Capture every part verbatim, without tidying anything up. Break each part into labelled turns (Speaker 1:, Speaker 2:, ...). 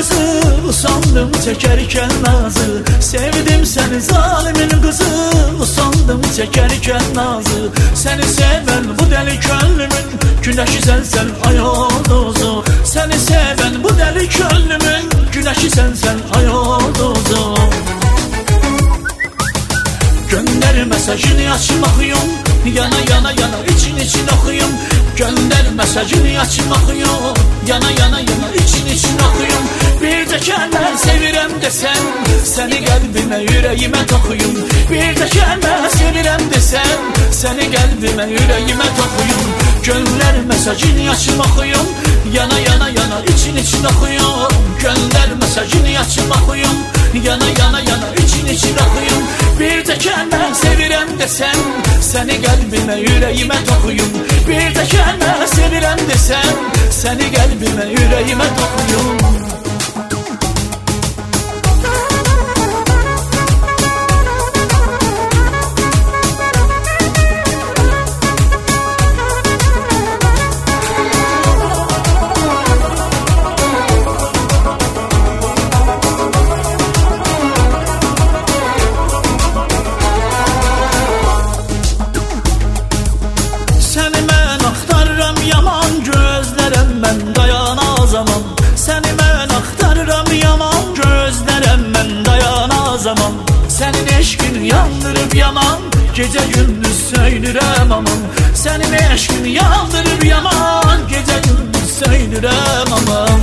Speaker 1: kızı, usandım çekerken nazı. Sevdim seni zalimin kızı, usandım çekerken nazı. Seni seven bu deli gönlümün, güneşi sensen ay olduzu. Seni seven bu deli gönlümün, güneşi sensen ay olduzu. Gönder mesajını açıp bakıyorum, yana yana yana için için okuyum. Gönder mesajını açıp bakıyorum, yana yana yana için için okuyum. Bir de kendime sevirem desen, seni kalbime yüreğime tokuyum. Bir de kendime sevirem desen, seni kalbime yüreğime tokuyum. Gönder mesajını açıp bakıyorum, yana yana yana için için okuyum. Gönder mesajını açıp bakıyorum, yana yana yana için için okuyum. Bir de kendime sevirem desen, seni kalbime yüreğime tokuyum. Bir de kendime sevirem desen, seni kalbime yüreğime tokuyum. Senin eşkin yandırıp yaman, gece gündüz söylürem aman. Senin eşkin yandırıp yaman, gece gündüz söylürem aman.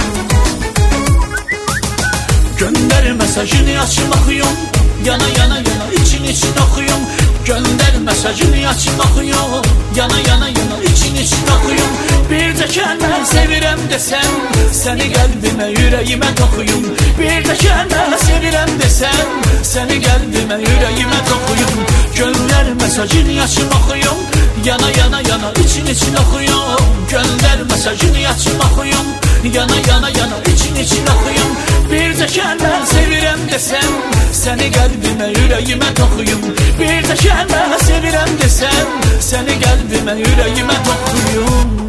Speaker 1: Gönder mesajını açıp bakıyorum, yana yana yana için için okuyum. Gönder mesajını açıp bakıyorum, yana yana yana için için okuyum. Bir de kendime sevirem desen, seni kalbime yüreğime tokuyum. Bir de kendime sevirem desen, seni kalbime yüreğime tokuyum. Gönder mesajını açıp bakıyorum, yana yana yana için için okuyum. Gönder mesajını açıp bakıyorum, yana yana yana için için okuyum. Bir de kendime sevirem desen, seni kalbime yüreğime tokuyum. Bir de kendime sevirem desen, seni kalbime yüreğime tokuyum.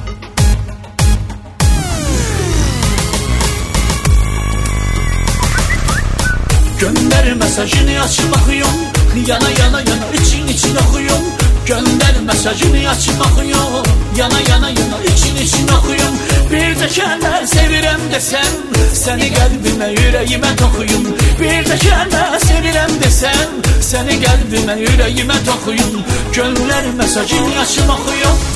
Speaker 1: Gönder mesajını açıp bakıyorum, yana yana yana için için okuyum. Gönder mesajını açıp bakıyorum, yana yana yana için için okuyum. Bir de kendime sevirem desen, seni kalbime yüreğime tokuyum. Bir de kendime sevirem desen, seni kalbime yüreğime tokuyum. Gönder mesajını açıp bakıyorum,